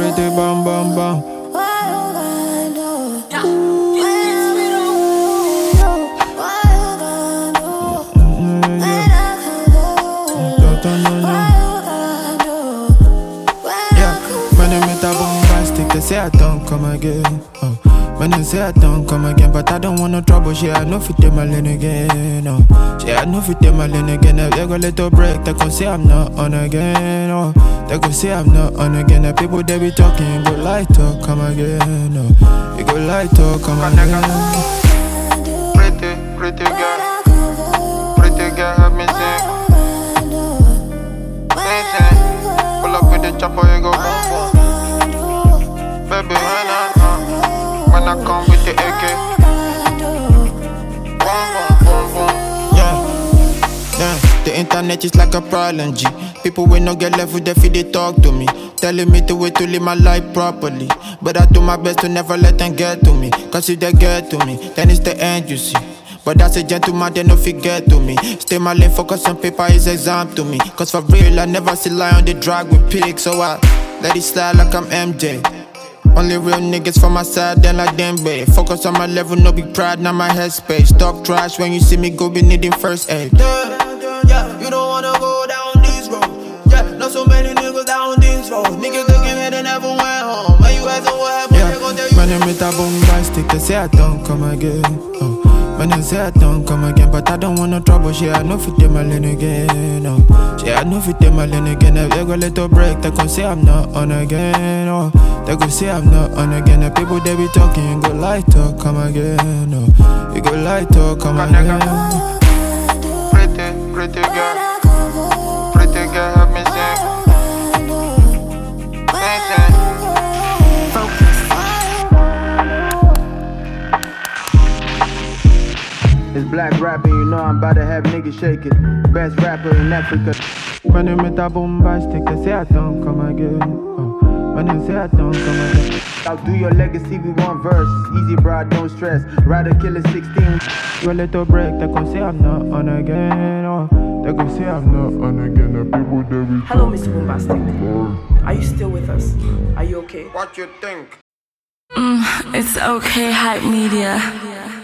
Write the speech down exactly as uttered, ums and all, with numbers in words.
pretty bam bam bam. They say I don't come again. Oh. When they say I don't come again, but I don't want no trouble. She I know fit take my lane again. Oh. She I know fit take my lane again. If they go little break, they gon' say I'm not on again. Oh. They gon' say I'm not on again. The people they be talking, go light up, come again. Oh. You go light up, come again. Pretty, pretty girl, pretty girl, have me sing. Pull up with the chopper, you go boom boom. Baby, when I, uh, when I come with the A K, boom, boom, boom, boom. Yeah, yeah. The internet is like a problem, G. People will not get left with their feet, they talk to me, telling me the way to live my life properly. But I do my best to never let them get to me. Cause if they get to me, then it's the end, you see. But as a gentleman, they no forget to me. Stay my lane, focus on paper is exam to me. Cause for real, I never see lie on the drag with pigs. So I let it slide like I'm M J. Only real niggas for my side, then like them, babe. Focus on my level, no big pride, not my headspace. Talk trash when you see me go be needing first aid. Yeah, yeah, you don't wanna go down this road. Yeah, not so many niggas down this road. Niggas looking at they never went home. When you ask them what happened, yeah. They gon' tell you. My name is a bombastic, they say I don't come again. Oh. When they say I don't come again, but I don't want no trouble. She I know fit take my lane again. Oh. She I know fit take my lane again. If they go little break, they gon' say I'm not on again. Oh. They gon' say I'm not on again. The people they be talking, go light up, come again. Oh. You go light up, come again. Pretty, pretty girl, pretty girl, have me sing. It's black rapping, you know I'm about to have niggas shaking. Best rapper in Africa. My name is a bombastic, they say I don't come again. Oh. When they say I don't come again. I'll do your legacy with one verse. Easy, bro, don't stress. Rider killer sixteen. You a little break, they gon' say I'm not on again. Oh. They gon' say I'm not on again. The people they be Hello, Mister Bombastic. Are you still with us? Are you okay? What you think? Mm, it's okay, Hype Media.